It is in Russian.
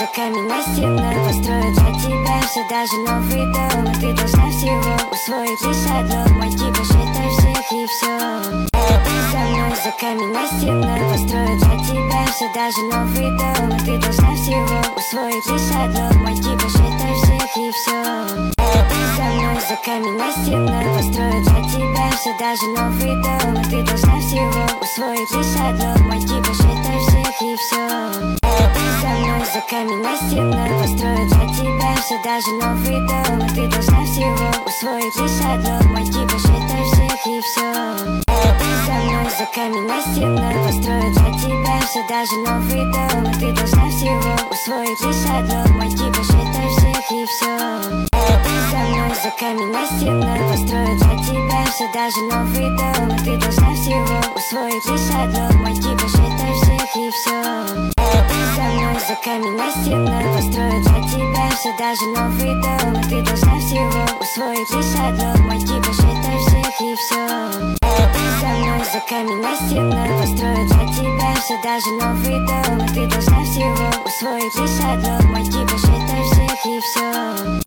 камень настенной построю для тебя все, даже новый дом. И ты должна всего усвоить лишь одно: мой тип считай всех и все. Ты со мной за камень настенной построю для тебя все, даже новый дом. И ты должна всего усвоить лишь одно: мой тип считай всех и все. Ты со мной за камень настенной построю для тебя все, даже новый дом. И ты должна всего усвоить лишь одно: мой тип считай всех и все. Ты со мной за камень настенной построю для тебя все, даже новый дом. И ты должна всего усвоить лишь одно: мой тип считай всех и все. Ты со мной за камень настенной построю для тебя все, даже новый дом. И ты должна всего усвоить лишь одно: мой тип считай всех и все. Ты со мной за камень настенной построю для тебя все, даже новый дом. И ты должна всего усвоить лишь одно: мой тип считай всех и все. Ты со мной за камень настенной построю для тебя все, даже новый дом. И ты должна всего усвоить лишь одно: мой тип считай всех и все. Ты со мной за камень настенной построю для тебя все, даже новый дом. И ты должна всего усвоить лишь одно: мой тип считай всех и все.